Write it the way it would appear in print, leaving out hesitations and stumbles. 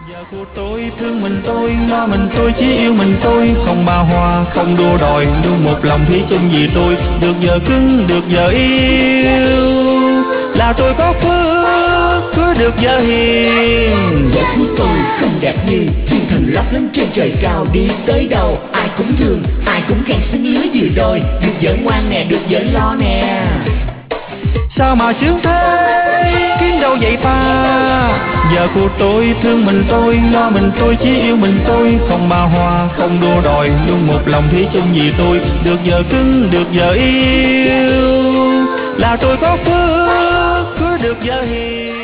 Giờ của tôi thương mình tôi, lo mình tôi, chỉ yêu mình tôi, không ba hoa không đua đòi, luôn một lòng thủy chung vì tôi. Được giờ cưng được giờ yêu là tôi có phước, cưới được giờ hiền. Vợ của tôi không đẹp như thiên thần lấp lánh trên trời cao, đi tới đâu ai cũng thương, ai cũng khen xứng lứa vừa đôi. Được vợ ngoan nè, được vợ lo nè. Sao mà sướng thế, kiếm đâu vậy ta? Giờ của tôi thương mình tôi, lo mình tôi, chỉ yêu mình tôi, không ba hoa không đua đòi, luôn một lòng thủy chung vì tôi. Được giờ cưng được giờ yêu là tôi có phước, cưới được giờ hiền.